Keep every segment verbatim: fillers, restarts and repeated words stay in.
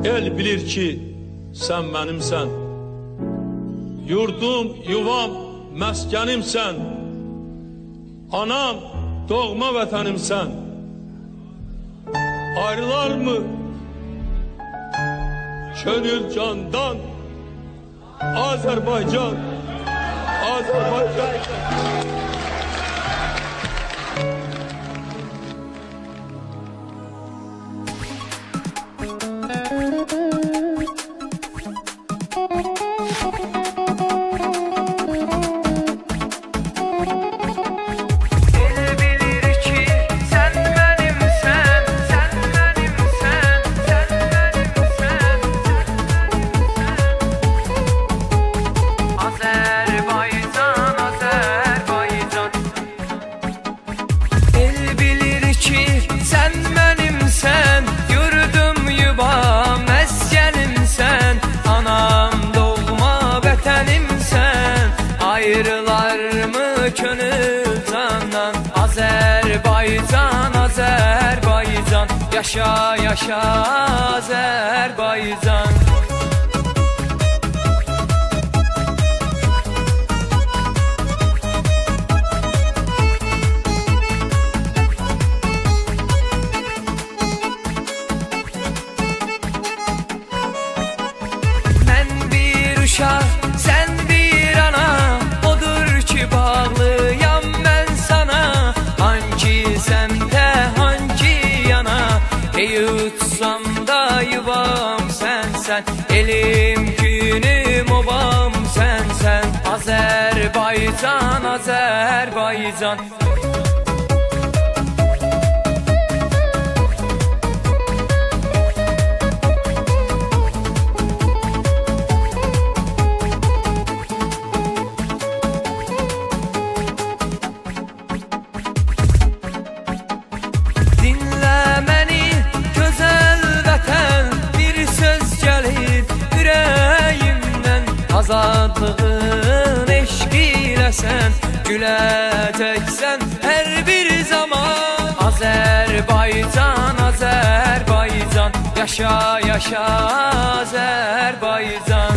El bilir ki sen benimsen, yurdum, yuvam, meskenimsen, anam, doğma vətənimsən. Ayrılar mı könül candan? Azerbaycan, Azerbaycan. Ayrılar mı könül candan? Azerbaycan, Azerbaycan, yaşa yaşa Azerbaycan. Ben bir uşaq, sen bir ana, odur ki bağlıyam ben sana. Hangi semte, hangi yana, ey utsam da yuvam sensen. Elim, günüm, obam sensen. Azerbaycan, Azerbaycan. Azadlığın eşqiyle sen güleceksen her bir zaman. Azerbaycan, Azerbaycan, yaşa yaşa Azerbaycan.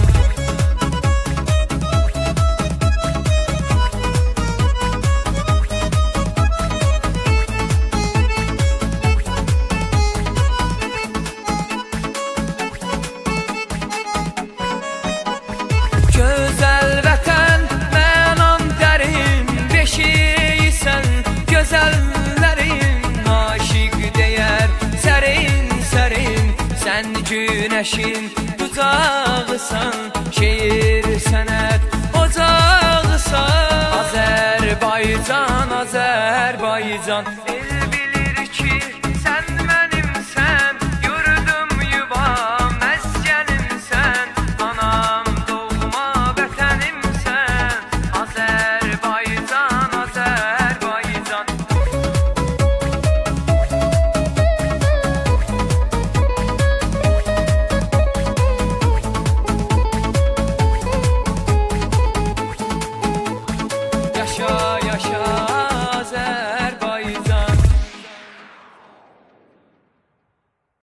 Gözəl vətən, mənan dərin, beşiysən gözəllərin. Aşiq deyər sərin sərin, sən günəşin bucağısan. Şeir sənət ocağısan. Azerbaycan, Azerbaycan.